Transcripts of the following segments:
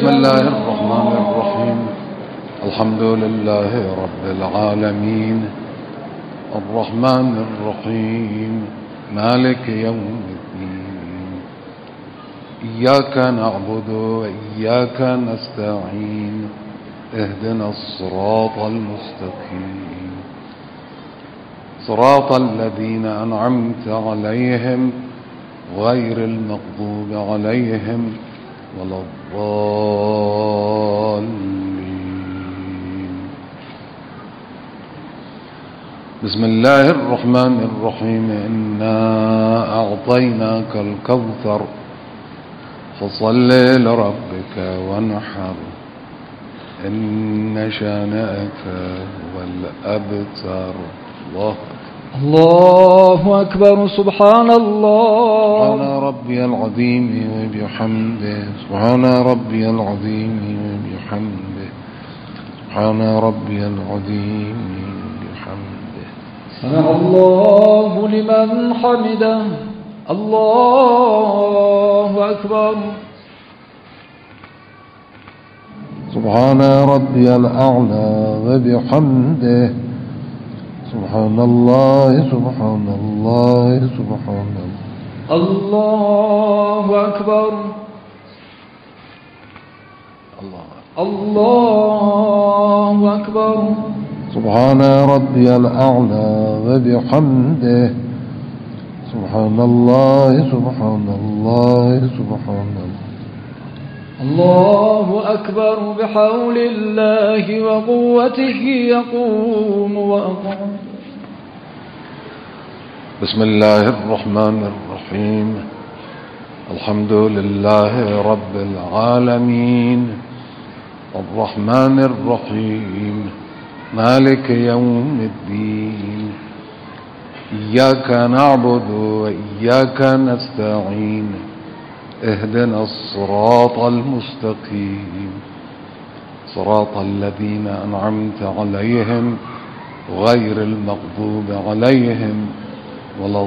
بسم الله الرحمن الرحيم. الحمد لله رب العالمين الرحمن الرحيم مالك يوم الدين. إياك نعبد وإياك نستعين. اهدنا الصراط المستقيم صراط الذين أنعمت عليهم غير المغضوب عليهم ولا الضالين. بسم الله الرحمن الرحيم. إنا أعطيناك الكوثر فصل لربك وانحر إن شانئك هو الأبتر. الله أكبر. سبحان الله. سبحان ربي العظيم وبحمده. سبحان ربي العظيم وبحمده. سبحان ربي العظيم وبحمده. سمع الله لمن حمده. الله أكبر. سبحان ربي الأعلى وبحمده. سبحان الله سبحان الله سبحان الله. الله أكبر. الله أكبر. سبحان ربي الأعلى وبحمده. سبحان الله سبحان الله سبحان الله. الله أكبر. بحول الله وقوته يقوم وأقوم. بسم الله الرحمن الرحيم. الحمد لله رب العالمين الرحمن الرحيم مالك يوم الدين. إياك نعبد وإياك نستعين. اهدنا الصراط المستقيم صراط الذين أنعمت عليهم غير المغضوب عليهم ولا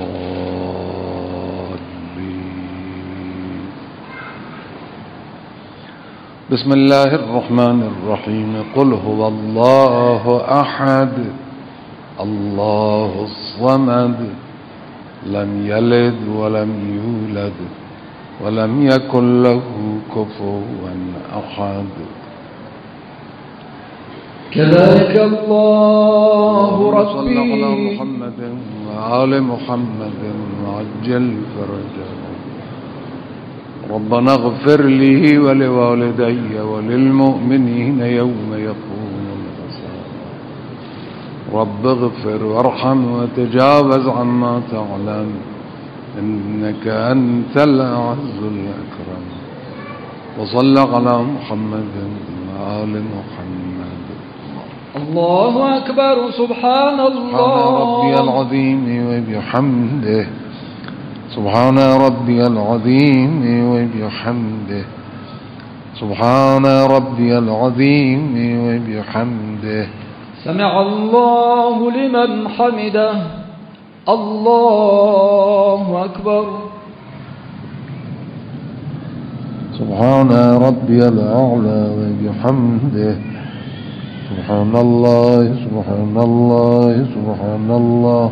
الضالين. بسم الله الرحمن الرحيم. قل هو الله أحد الله الصمد لم يلد ولم يولد ولم يكن له كفوا أحد. كذلك الله ربي. صلى على محمد وآل محمد وعجل فرجهم. ربنا اغفر لي ولوالدي وللمؤمنين يوم يقوم الحساب. رب اغفر وارحم وتجاوز عما تعلم إنك أنت الأعز الأكرم. وصل على محمد وآل محمد. الله أكبر. سبحان الله. سبحان ربي العظيم وبحمده. سبحان ربي العظيم وبحمده. سبحان ربي العظيم وبحمده. سمع الله لمن حمده. الله أكبر. سبحان ربي الأعلى وبحمده. سبحان الله سبحان الله سبحان الله.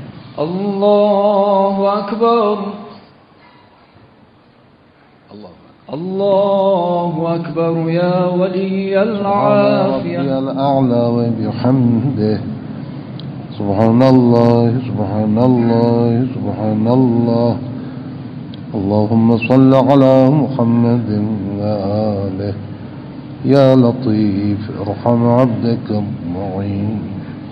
الله أكبر. الله أكبر. يا ولي العافية. سبحان ربي الأعلى وبحمده. سبحان الله سبحان الله سبحان الله. اللهم صل على محمد وآله. يا لطيف ارحم عبدك الضعيف.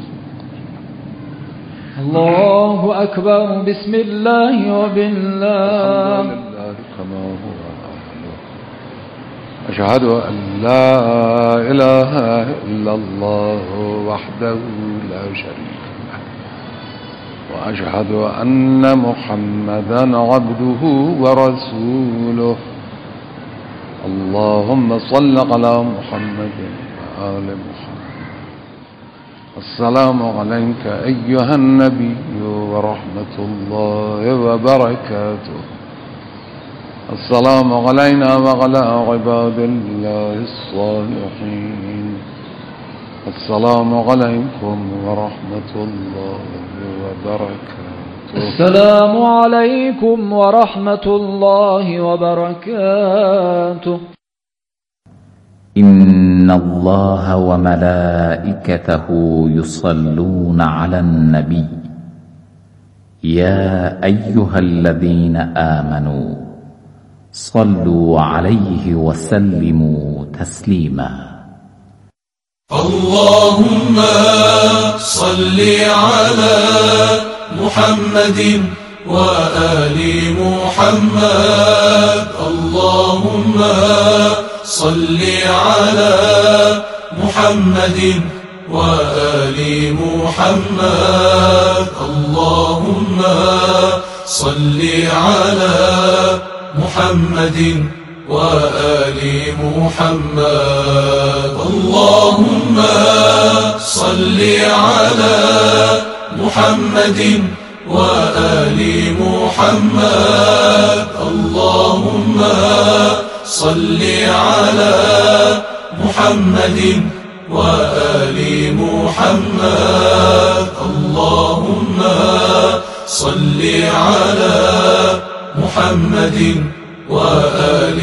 الله أكبر. بسم الله وبالله. كما هو أهله. أشهد أن لا إله إلا الله وحده لا شريك له. وأشهد أن محمدا عبده ورسوله. اللهم صل على محمد وآل محمد. السلام عليك أيها النبي ورحمة الله وبركاته. السلام علينا وعلى عباد الله الصالحين السلام عليكم ورحمة الله وبركاته. السلام عليكم ورحمة الله وبركاته. إن الله وملائكته يصلون على النبي يا أيها الذين آمنوا صلوا عليه وسلموا تسليما. اللهم صل على محمد وآل محمد. اللهم صل على محمد وآل محمد. اللهم صل على محمد وآل محمد. اللهم صل على محمد وآل محمد. اللهم صل على محمد وآل محمد. اللهم صل على محمد وآل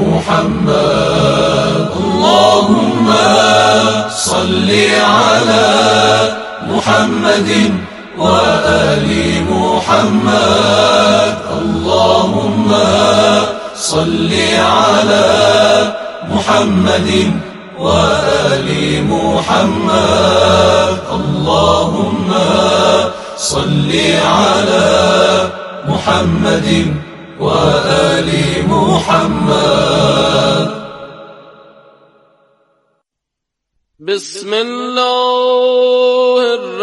محمد. اللهم صل على محمد وآل محمد. اللهم صل على محمد وآل محمد. اللهم صل على محمد وآل محمد. بسم الله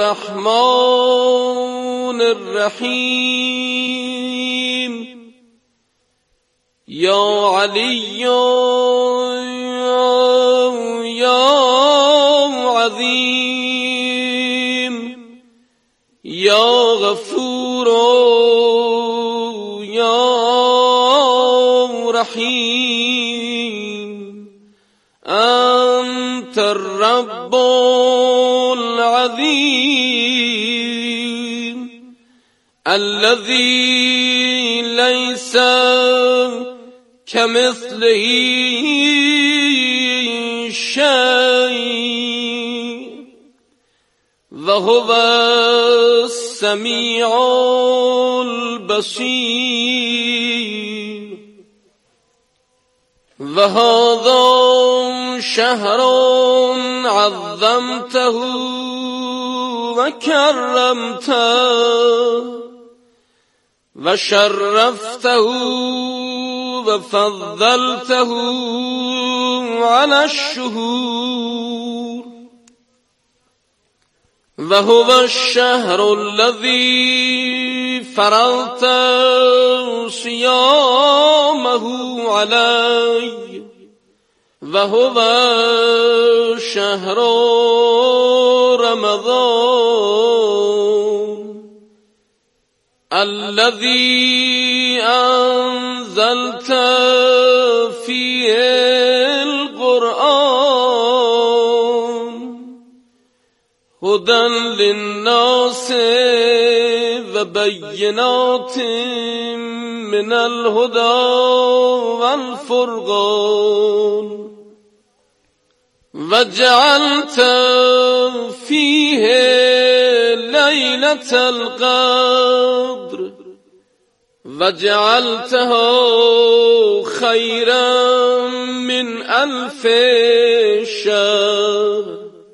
الرحمن الرحيم. يا علي يا عظيم يا غفور يا رحيم أنت الرب العظيم الذي ليس كمثله شيء وهو السميع البصير. وهذا شهر عظمته وكرمته وشرفته وفضلته على الشهور. وهو الشهر الذي فرضت صيامه علي. وهو شهر رمضان الذي أنزلت فيه القرآن هدى للناس وبينات من الهدى والفرقان. وجعلت فيه ليلة القدر وجعلته خيرا من 1000 شهر.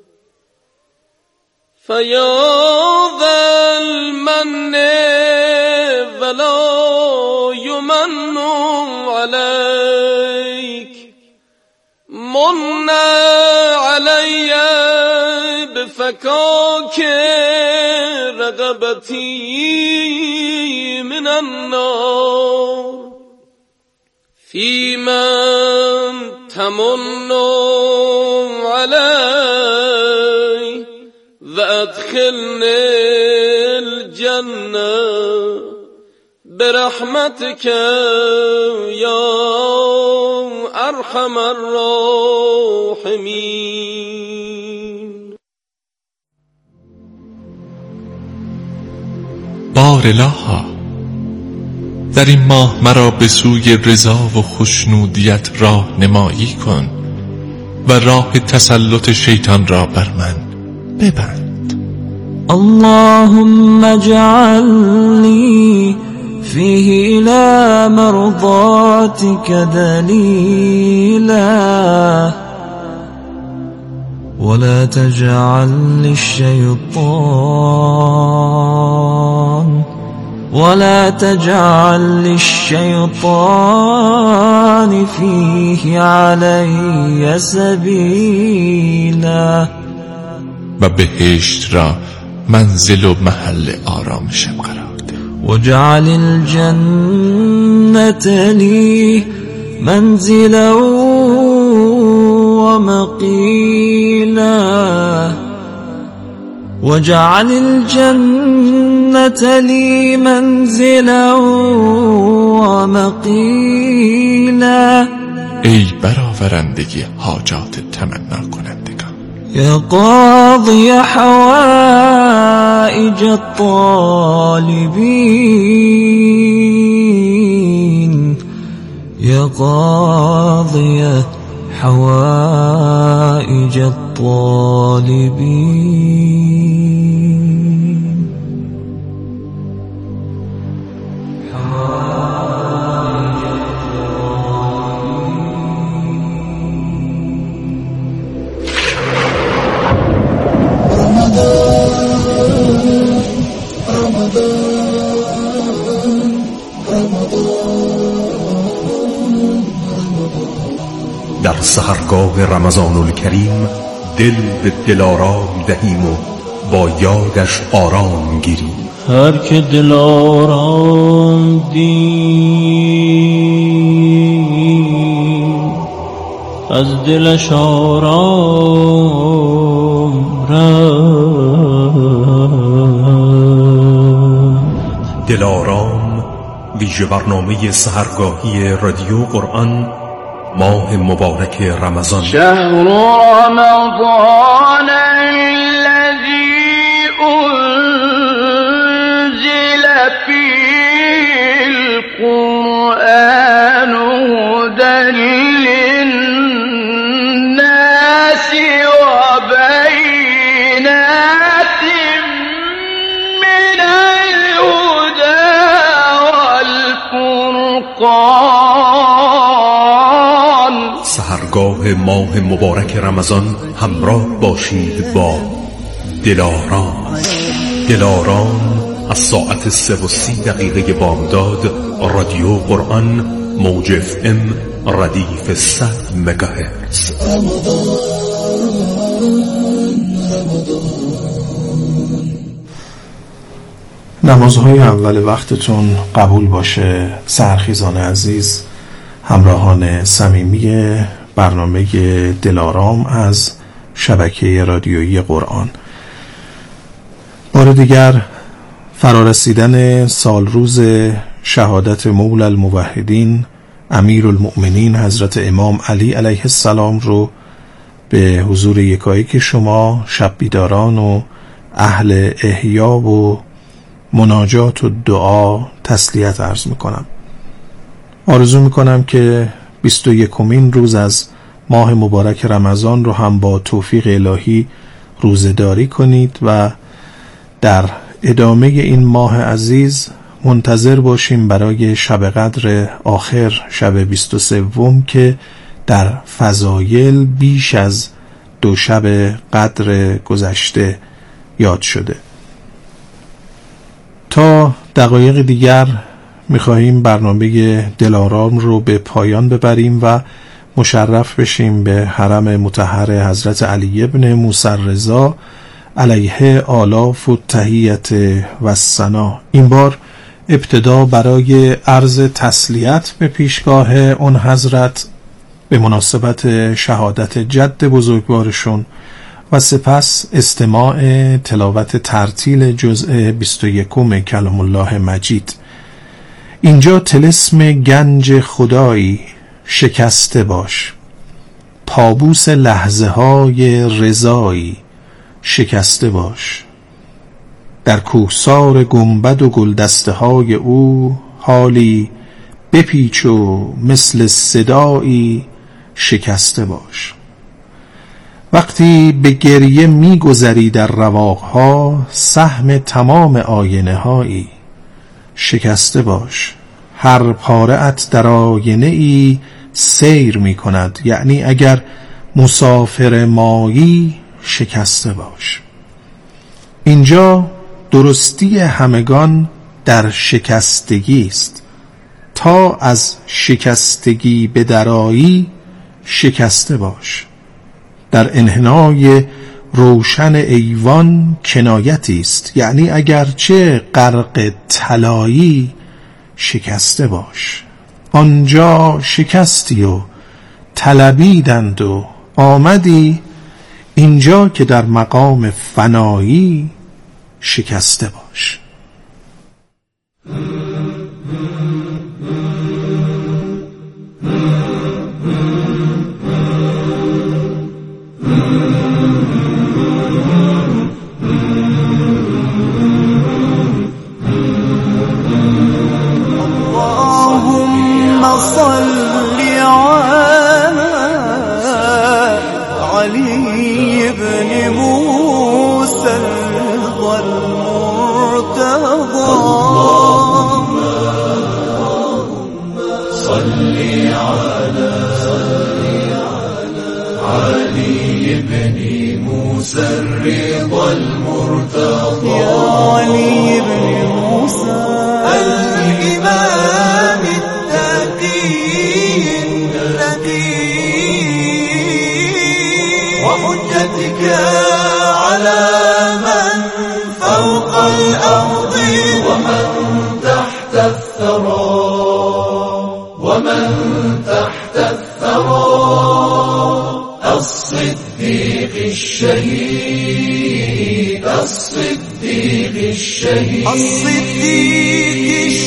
فيا ذا المن ولا يمن عليك من علي بفكاك رغبتي من النار. فيمن تمن علي وأدخلني الجنة برحمتك یا ارحم الراحمین. بار الها، در این ماه مرا به سوی رضا و خشنودیت راه نمایی کن و راه تسلط شیطان را بر من ببند. اللهم اجعلني فيه إلى مرضاتك دليلا ولا تجعل للشيطان فيه علي سبيلا. و بهشت را منزل و محل آرامشم قرار ده. واجعل الجنة لي منزلا ومقيلا واجعل الجنة لي منزلا ومقيلا. ای برآورندگی حاجات تمنا کنندگان، يا قاضي حوائج الطالبين يا قاضي حوائج الطالبين. در سحرگاه رمضان الکریم دل به دلارام دهیم و با یادش آرام گیریم. هر که دلارام دید از دلش آرام رفت. دلارام ویژه برنامه سحرگاهی رادیو قرآن ماه مبارک رمضان. شهر رمضان الذي انزل فيه القرآن هدى للناس وبينات من الهدى والفرقان. سحرگاه ماه مبارک رمضان همراه باشید با دلارام. دلارام از ساعت 3:30 بامداد رادیو قرآن موج FM ردیف 100 مگاهرتز. نمازهای اول وقتتون قبول باشه سحرخیزان عزیز، همراهان صمیمی برنامه دلارام از شبکه رادیویی قرآن. بار دیگر فرارسیدن سال روز شهادت مولا الموحدین امیرالمؤمنین حضرت امام علی علیه السلام رو به حضور یکایک شما شب بیداران و اهل احیا و مناجات و دعا تسلیت عرض میکنم. آرزو میکنم که 21مین روز از ماه مبارک رمضان رو هم با توفیق الهی روزه‌داری کنید و در ادامه این ماه عزیز منتظر باشیم برای شب قدر آخر، شب 23 که در فضایل بیش از 2 شب قدر گذشته یاد شده. تا دقایق دیگر می‌خواهیم برنامه دلارام رو به پایان ببریم و مشرف بشیم به حرم مطهر حضرت علی ابن موسی رضا علیه آلاف و تحیت و ثنا. این بار ابتدا برای عرض تسلیت به پیشگاه اون حضرت به مناسبت شهادت جد بزرگوارشون و سپس استماع تلاوت ترتیل جزء 21 کلام الله مجید. اینجا طلسم گنج خدایی شکسته باش، پابوس لحظه های رضایی شکسته باش. در کوهسار گنبد و گلدسته های او حالی بپیچ و مثل صدایی شکسته باش. وقتی به گریه می‌گذری در رواقها، سهم تمام آینه هایی شکسته باش. هر پاره ات در آینه ای سیر می کند، یعنی اگر مسافر مایی شکسته باش. اینجا درستی همگان در شکستگی است. تا از شکستگی به درایی شکسته باش. در انحنای روشن ایوان کنایتی است، یعنی اگرچه غرق طلایی شکسته باش. آنجا شکستی و طلبیدند و آمدی، اینجا که در مقام فنایی شکسته باش. اللهم صل على علي بن موسى المرتضى. اللهم صل على علي بن موسى الرضا المرتضى. يا علي بن موسى الإمام التقي الذي وحجتك على من فوق الأرض ومن تحت الثرى ومن تحت الثرى. الصديق الشهيد الصديق الشهيد الصديق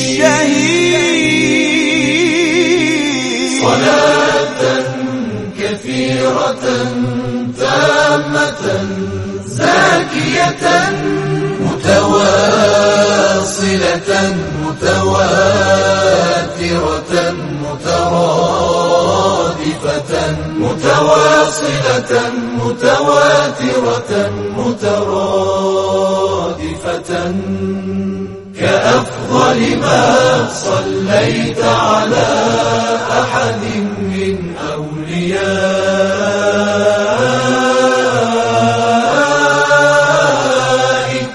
الشهيد. صلاة كثيرة تامة زاكية متواصلة متواترة مترادفة متواصلة متواترة مترادفة كأفضل ما صليت على أحد من أوليائك.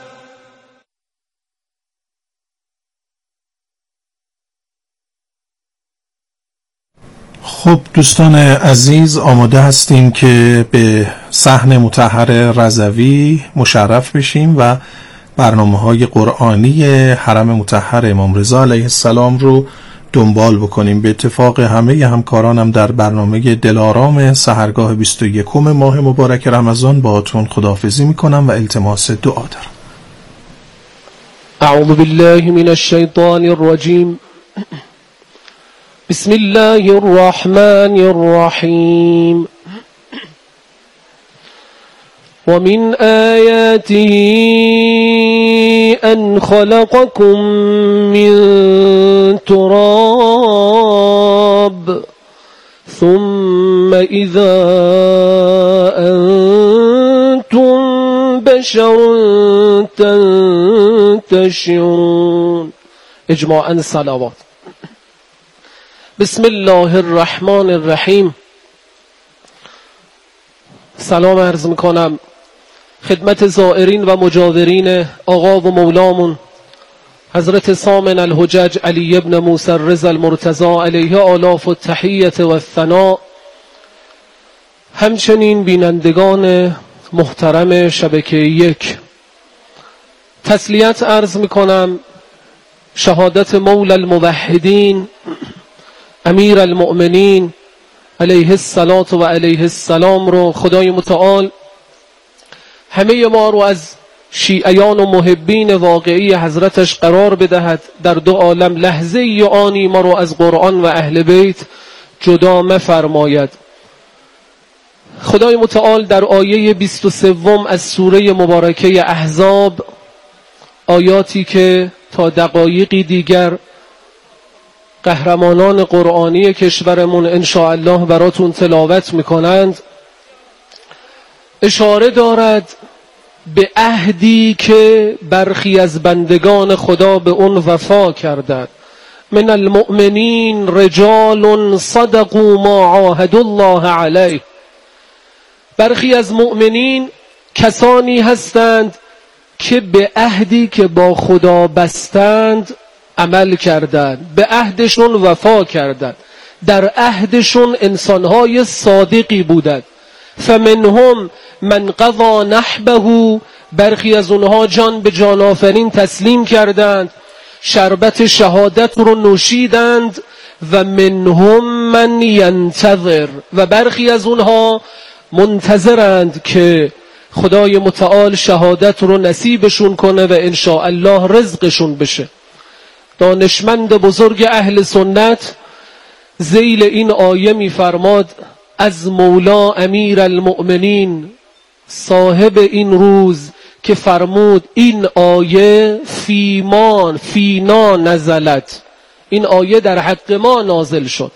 خب دوستان عزیز، آماده هستیم که به صحن مطهر رضوی مشرف بشیم و برنامه‌های قرآنی حرم مطهر امام رضا علیه السلام رو دنبال بکنیم. به اتفاق همه همکارانم در برنامه دلارام سحرگاه 21 ماه مبارک رمضان باهاتون خداحافظی میکنم و التماس دعا دارم. اعوذ بالله من الشیطان الرجیم. بسم الله الرحمن الرحیم. ومن آياته أن خلقكم من تراب ثم إذا أنتم بشر تنتشرون. اجماعاً الصلوات. بسم الله الرحمن الرحیم. سلام عرض میکنم خدمت زائرین و مجاورین آقا و مولامون حضرت سامن الحجج علی ابن موسی الرضا المرتضی علیه آلاف التحیت و الثناء، همچنین بینندگان محترم شبکه یک. تسلیت عرض میکنم شهادت مولا الموحدین امیر المؤمنین علیه الصلاة و علیه السلام رو خدای متعال همه ما رو از شیعیان و محبین واقعی حضرتش قرار بدهد. در دو عالم لحظه ای آنی ما رو از قرآن و اهل بیت جدا مفرماید. خدای متعال در آیه 23 از سوره مبارکه احزاب، آیاتی که تا دقایقی دیگر قهرمانان قرآنی کشورمون انشاءالله براتون تلاوت میکنند، اشاره دارد به عهدی که برخی از بندگان خدا به اون وفا کردند. من المؤمنین رجال صدقوا ما عاهدوا الله علیه. برخی از مؤمنین کسانی هستند که به عهدی که با خدا بستند عمل کردند، به عهدشون وفا کردند، در عهدشون انسانهای صادقی بودند. فمنهم من قضا نحبه، برخی از اونها جان به جان آفرین تسلیم کردند، شربت شهادت رو نوشیدند. و منهم من ینتظر، و برخی از اونها منتظرند که خدای متعال شهادت رو نصیبشون کنه و انشاءالله رزقشون بشه. دانشمند بزرگ اهل سنت ذیل این آیه می‌فرماد از مولا امیر المؤمنین صاحب این روز که فرمود این آیه فینا نزلت، این آیه در حق ما نازل شد.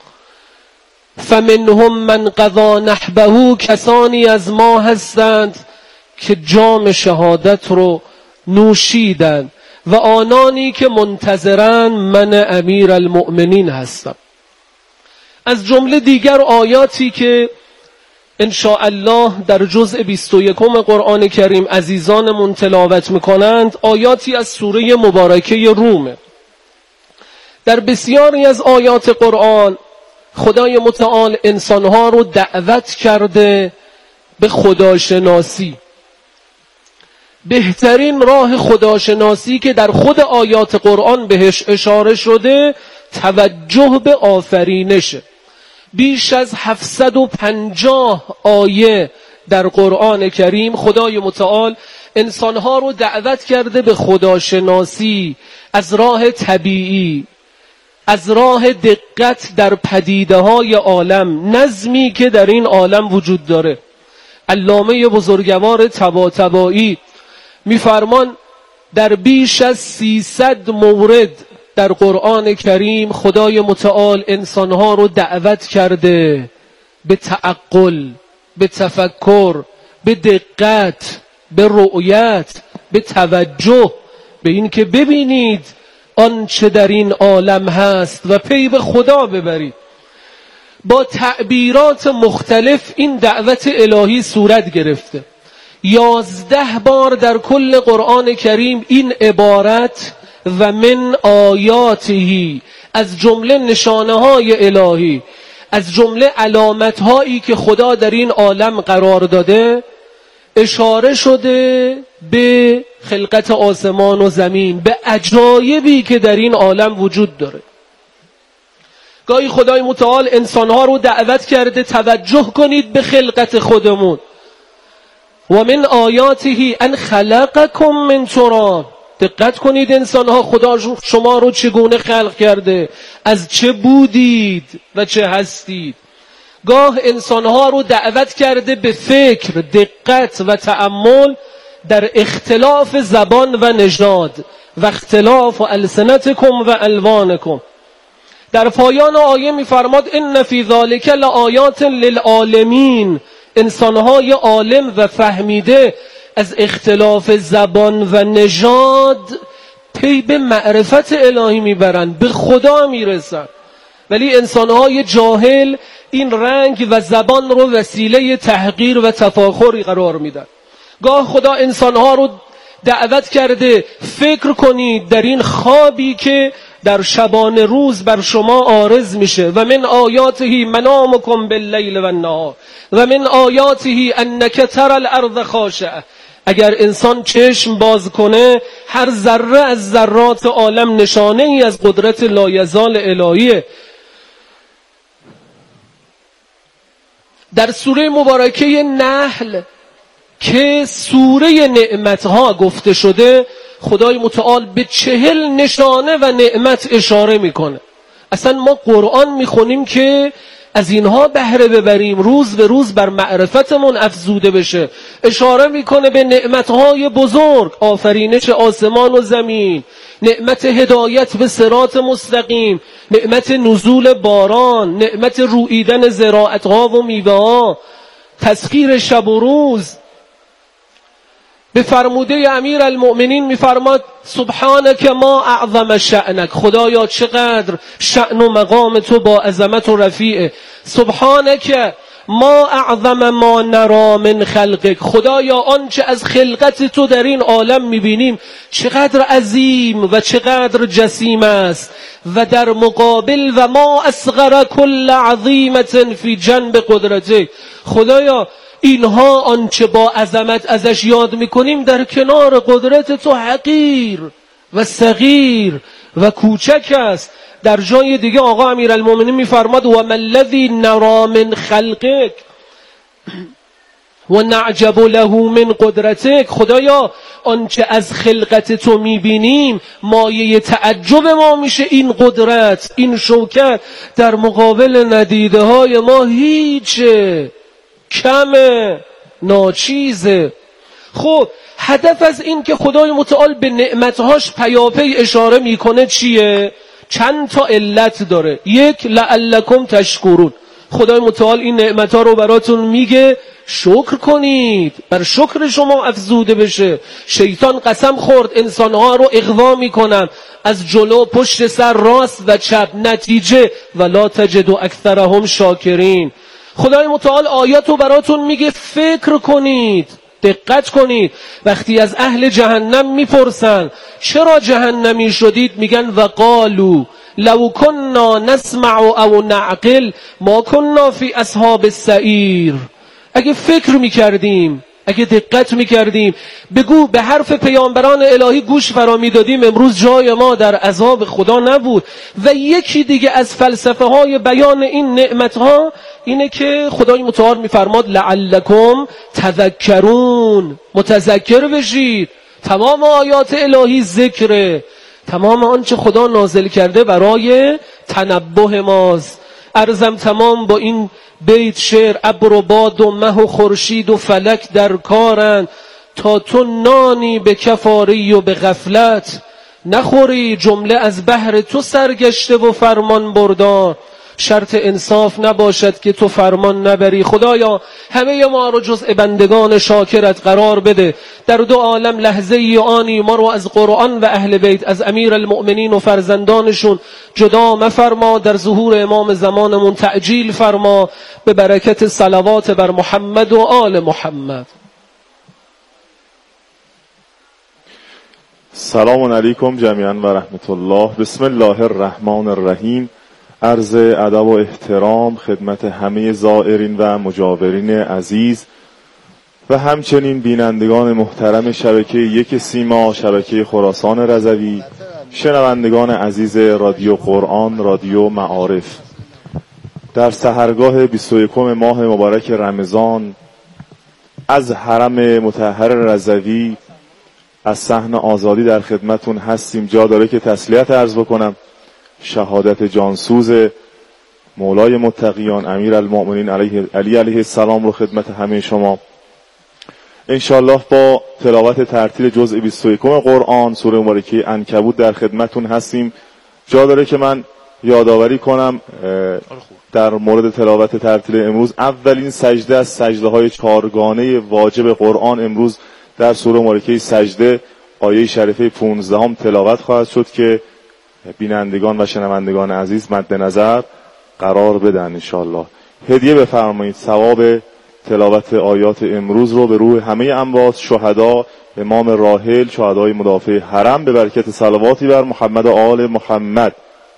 فمنهم من قضا نحبه، کسانی از ما هستند که جام شهادت رو نوشیدند و آنانی که منتظرن من امیر المؤمنین هستم. از جمله دیگر آیاتی که انشاءالله در جزء 21 قرآن کریم عزیزانمون تلاوت میکنند، آیاتی از سوره مبارکه رومه. در بسیاری از آیات قرآن خدای متعال انسانها رو دعوت کرده به خداشناسی. بهترین راه خداشناسی که در خود آیات قرآن بهش اشاره شده توجه به آفرینشه. بیش از 750 آیه در قرآن کریم خدای متعال انسانها رو دعوت کرده به خداشناسی از راه طبیعی، از راه دقت در پدیده های عالم، نظمی که در این عالم وجود داره. علامه بزرگوار طباطبایی میفرمان در بیش از 300 مورد در قرآن کریم خدای متعال انسانها رو دعوت کرده به تعقل، به تفکر، به دقت، به رؤیت، به توجه، به این که ببینید آنچه در این عالم هست و پی به خدا ببرید. با تعبیرات مختلف این دعوت الهی صورت گرفته. 11 بار در کل قرآن کریم این عبارت و من آیاته، از جمله نشانه های الهی، از علامت هایی که خدا در این عالم قرار داده، اشاره شده به خلقت آسمان و زمین، به عجایبی که در این عالم وجود داره. گاهی خدای متعال انسانها رو دعوت کرده توجه کنید به خلقت خودمون. و من آیاته ان خلقکم من تراب، دقت کنید انسانها خدا شما رو چگونه خلق کرده، از چه بودید و چه هستید. گاه انسانها رو دعوت کرده به فکر، دقت و تأمل در اختلاف زبان و نژاد و اختلاف السنتکم و الوانکم. در پایان آیه می‌فرماد ان فی ذلک لآیات للعالمین، انسانهای عالم و فهمیده از اختلاف زبان و نژاد پی به معرفت الهی میبرند، به خدا میرسند. ولی انسانهای جاهل این رنگ و زبان رو وسیله تحقیر و تفاخری قرار میدن. گاه خدا انسانها رو دعوت کرده فکر کنید در این خوابی که در شبان روز بر شما عارض میشه. و من آیاته منامکم باللیل و النهار و من آیاته انک تری الارض خاشعه. اگر انسان چشم باز کنه هر ذره از ذرات عالم نشانه ای از قدرت لایزال الهیه. در سوره مبارکه نحل که سوره نعمتها گفته شده، خدای متعال به 40 نشانه و نعمت اشاره میکنه. اصلا ما قرآن میخونیم که از اینها بهره ببریم، روز به روز بر معرفتمون افزوده بشه. اشاره میکنه به نعمتهای بزرگ، آفرینش آسمان و زمین، نعمت هدایت به صراط مستقیم، نعمت نزول باران، نعمت روییدن زراعتها و میوه‌ها، تسخیر شب و روز. به فرموده امیر المؤمنین میفرماد سبحانك ما اعظم شأنک، خدایا چقدر شأن و مقام تو با عظمت و رفیعه. سبحانك ما اعظم ما نرا من خلقک، خدایا آنچه از خلقت تو در این عالم میبینیم چقدر عظیم و چقدر جسیم است. و در مقابل و ما اصغر کل عظیمت فی جنب قدرتک، خدایا اینها آنچه با عظمت ازش یاد میکنیم در کنار قدرت تو حقیر و صغیر و کوچک است. در جای دیگه آقا امیرالمومنین میفرماد و ما الذی نرا من خلقک و نعجب له من قدرتک، خدایا آنچه از خلقت تو میبینیم مایه تعجب ما میشه این قدرت، این شوکت در مقابل ندیده های ما هیچه، کمه، ناچیزه. خب هدف از این که خدای متعال به نعمتهاش پیاپی اشاره میکنه چیه؟ چند تا علت داره. یک، لعلکم تشکرون، خدای متعال این نعمتها رو براتون میگه شکر کنید، بر شکر شما افزوده بشه. شیطان قسم خورد انسانها رو اغوا میکنم از جلو، پشت سر، راست و چپ، نتیجه ولا تجد اکثرهم شاکرین. خدای متعال آیاتو براتون میگه فکر کنید، دقت کنید. وقتی از اهل جهنم میپرسن چرا جهنمی شدید، میگن وقالو لو كنا نسمع او نعقل ما كنا فی اصحاب السعیر. اگه فکر میکردیم، اگه دقت میکردیم، بگو به حرف پیامبران الهی گوش فرا میدادیم، امروز جای ما در عذاب خدا نبود. و یکی دیگه از فلسفه های بیان این نعمت ها اینه که خدای متعال میفرماد لعلکم تذکرون، متذکر بشید. تمام آیات الهی ذکره، تمام آنچه خدا نازل کرده برای تنبه ماست. عرضم تمام با این بیت شعر: ابر و باد و مه و خورشید و فلک در کارند، تا تو نانی به کفاری و به غفلت نخوری، جمله از بحر تو سرگشته و فرمان بردار، شرط انصاف نباشد که تو فرمان نبری. خدایا همه ما رو جزء بندگان شاکرت قرار بده. در دو عالم لحظه ای آنی ما رو از قرآن و اهل بیت، از امیر المؤمنین و فرزندانشون جدا مفرما. در ظهور امام زمانمون تعجیل فرما، به برکت صلوات بر محمد و آل محمد. سلام علیکم جمیعا و رحمت الله. بسم الله الرحمن الرحیم. عرض ادب و احترام خدمت همه زائرین و مجاورین عزیز و همچنین بینندگان محترم شبکه یک سیما، شبکه خراسان رضوی، شنوندگان عزیز رادیو قرآن، رادیو معارف. در سحرگاه 21 ماه مبارک رمضان از حرم مطهر رضوی، از صحن آزادی در خدمتون هستیم. جا داره که تسلیت عرض بکنم. شهادت جانسوز مولای متقیان امیر المؤمنین علی علیه السلام رو خدمت همه شما انشالله با تلاوت ترتیل جزء 21 قرآن سوره مبارکه عنکبوت در خدمتون هستیم. جا داره که من یادآوری کنم در مورد تلاوت ترتیل امروز، اولین سجده از سجده های چهارگانه واجب قرآن امروز در سوره مبارکه سجده آیه شریفه 15 تلاوت خواهد شد که بینندگان و شنوندگان عزیز مد نظر قرار بدن انشالله. هدیه بفرمایید ثواب تلاوت آیات امروز رو به روح همه اموات، شهدا، امام راحل، شهدای مدافع حرم، به برکت صلواتی بر محمد و آل محمد.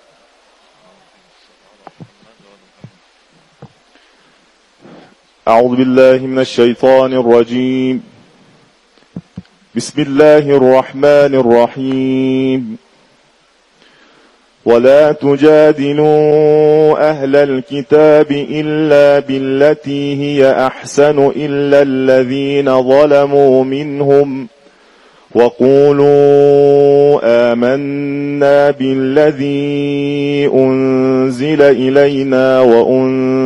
اعوذ بالله من الشیطان الرجیم. بسم الله الرحمن الرحیم. ولا تجادلوا أهل الكتاب إلا بالتي هي أحسن إلا الذين ظلموا منهم وقولوا آمنا بالذي أنزل إلينا